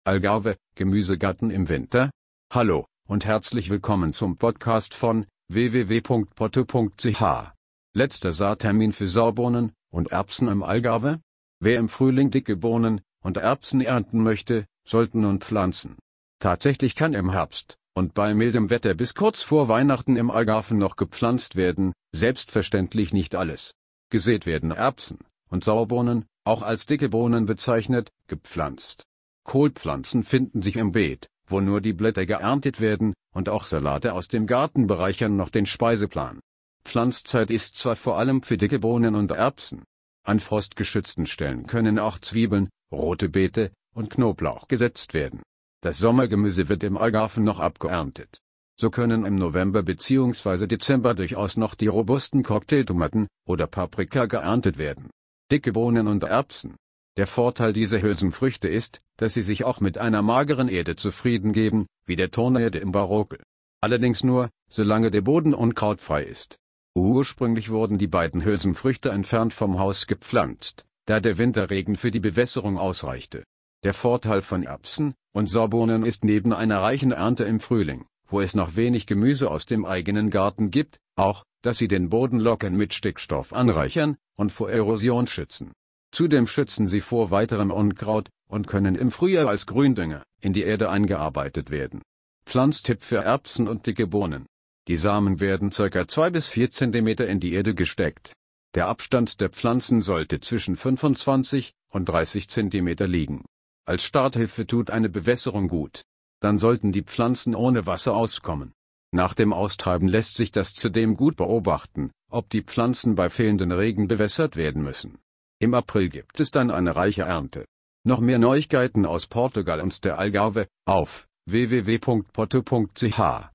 Algarve, Gemüsegarten im Winter? Hallo und herzlich willkommen zum Podcast von www.potto.ch. Letzter Saattermin für Saubohnen und Erbsen im Algarve? Wer im Frühling dicke Bohnen und Erbsen ernten möchte, sollte nun pflanzen. Tatsächlich kann im Herbst und bei mildem Wetter bis kurz vor Weihnachten im Algarve noch gepflanzt werden, selbstverständlich nicht alles. Gesät werden Erbsen und Saubohnen, auch als dicke Bohnen bezeichnet, gepflanzt. Kohlpflanzen finden sich im Beet, wo nur die Blätter geerntet werden, und auch Salate aus dem Garten bereichern noch den Speiseplan. Pflanzzeit ist zwar vor allem für dicke Bohnen und Erbsen. An frostgeschützten Stellen können auch Zwiebeln, rote Beete und Knoblauch gesetzt werden. Das Sommergemüse wird im Algarve noch abgeerntet. So können im November bzw. Dezember durchaus noch die robusten Cocktailtomaten oder Paprika geerntet werden. Dicke Bohnen und Erbsen. Der Vorteil dieser Hülsenfrüchte ist, dass sie sich auch mit einer mageren Erde zufrieden geben, wie der Tonerde im Barockel. Allerdings nur, solange der Boden unkrautfrei ist. Ursprünglich wurden die beiden Hülsenfrüchte entfernt vom Haus gepflanzt, da der Winterregen für die Bewässerung ausreichte. Der Vorteil von Erbsen und Saubohnen ist neben einer reichen Ernte im Frühling, wo es noch wenig Gemüse aus dem eigenen Garten gibt, auch, dass sie den Boden lockern mit Stickstoff anreichern und vor Erosion schützen. Zudem schützen sie vor weiterem Unkraut und können im Frühjahr als Gründünger in die Erde eingearbeitet werden. Pflanztipp für Erbsen und dicke Bohnen. Die Samen werden ca. 2 bis 4 cm in die Erde gesteckt. Der Abstand der Pflanzen sollte zwischen 25 und 30 cm liegen. Als Starthilfe tut eine Bewässerung gut. Dann sollten die Pflanzen ohne Wasser auskommen. Nach dem Austreiben lässt sich das zudem gut beobachten, ob die Pflanzen bei fehlendem Regen bewässert werden müssen. Im April gibt es dann eine reiche Ernte. Noch mehr Neuigkeiten aus Portugal und der Algarve auf www.potto.ch.